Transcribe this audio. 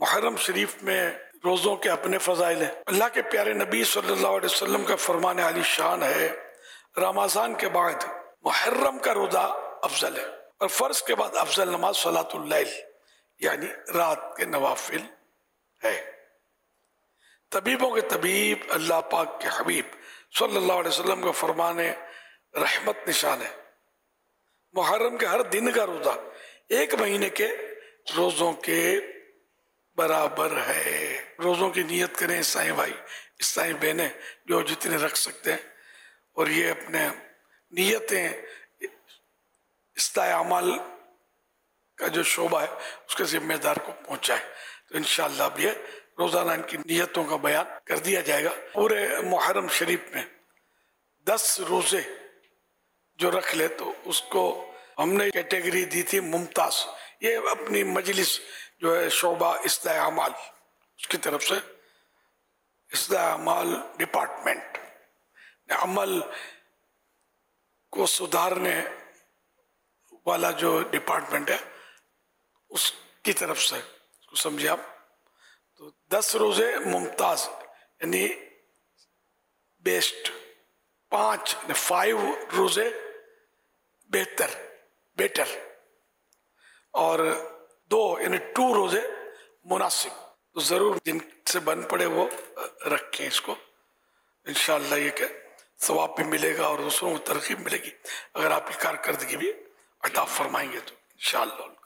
محرم شریف میں روزوں کے اپنے فضائل ہیں۔ اللہ کے پیارے نبی صلی اللہ علیہ وسلم کا فرمان عالی شان ہے، رمضان کے بعد محرم کا روزہ افضل ہے، اور فرض کے بعد افضل نماز صلاۃ اللیل یعنی رات کے نوافل ہے۔ طبیبوں کے طبیب اللہ پاک کے حبیب صلی اللہ علیہ وسلم کا فرمان رحمت نشان ہے، محرم کے ہر دن کا روزہ ایک مہینے کے روزوں کے برابر ہے۔ روزوں کی نیت کریں عیسائی بھائی، عیسائی بہنیں جو جتنے رکھ سکتے ہیں، اور یہ اپنے نیتیں اصلاح اعمال کا جو شعبہ ہے اس کے ذمہ دار کو پہنچائے، تو انشاءاللہ اب یہ روزانہ ان کی نیتوں کا بیان کر دیا جائے گا۔ پورے محرم شریف میں 10 روزے جو رکھ لے تو اس کو ہم نے کیٹیگری دی تھی ممتاز۔ یہ اپنی مجلس جو ہے شعبہ اصلاح اعمال، اس کی طرف سے اصلاح اعمال ڈپارٹمنٹ، عمل کو سدھارنے والا جو ڈپارٹمنٹ ہے اس کی طرف سے اس کو سمجھے آپ۔ تو 10 روزے ممتاز یعنی بیسٹ، 5 روزے بیٹر، اور 2 یعنی 2 روزے مناسب۔ تو ضرور جن سے بن پڑے وہ رکھیں اس کو، انشاءاللہ یہ کہ ثواب بھی ملے گا اور دوسروں کو ترغیب ملے گی، اگر آپ کی کارکردگی بھی عطا فرمائیں گے تو انشاءاللہ۔